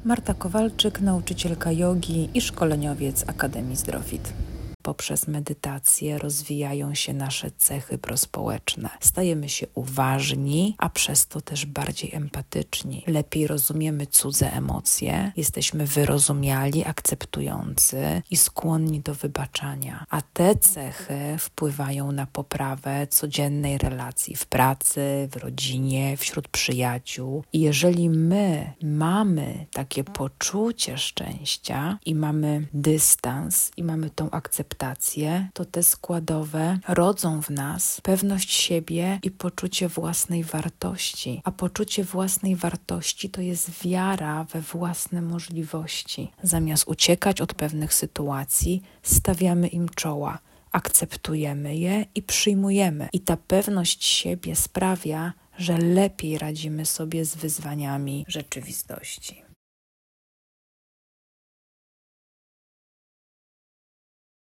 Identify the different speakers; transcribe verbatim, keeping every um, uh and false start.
Speaker 1: Marta Kowalczyk, nauczycielka jogi i szkoleniowiec Akademii Zdrowit. Poprzez medytację rozwijają się nasze cechy prospołeczne. Stajemy się uważni, a przez to też bardziej empatyczni. Lepiej rozumiemy cudze emocje, jesteśmy wyrozumiali, akceptujący i skłonni do wybaczania. A te cechy wpływają na poprawę codziennej relacji w pracy, w rodzinie, wśród przyjaciół. I jeżeli my mamy takie poczucie szczęścia i mamy dystans i mamy tą akceptację, to te składowe rodzą w nas pewność siebie i poczucie własnej wartości. A poczucie własnej wartości to jest wiara we własne możliwości. Zamiast uciekać od pewnych sytuacji, stawiamy im czoła, akceptujemy je i przyjmujemy. I ta pewność siebie sprawia, że lepiej radzimy sobie z wyzwaniami rzeczywistości.